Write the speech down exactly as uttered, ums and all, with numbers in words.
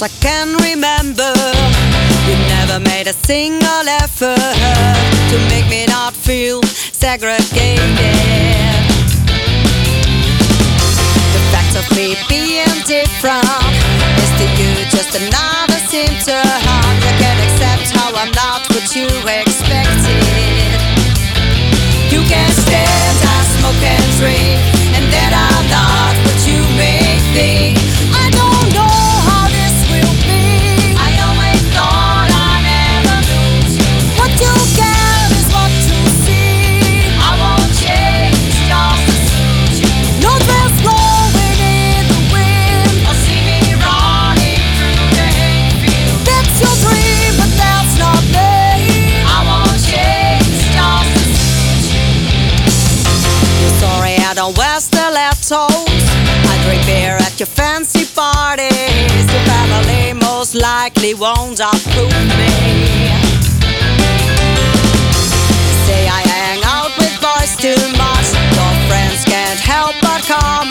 I can remember, you never made a single effort to make me not feel segregated. The fact of me being different is to you just another symptom. You can accept how I'm not what you expected. You can't stand, I smoke and drink, and that I'm not what you may think. I don't know how this will be. I always thought I'd never lose you. What you get is what you see. I won't change just to suit you. No dress blowing in the wind, or see me running through the hayfield. That's your dream, but that's not me. I won't change just to suit you. You're sorry I don't wear stilettos. I drink beer at your fancy parties. Your family most likely won't approve me. Say I hang out with boys too much. Your friends can't help but call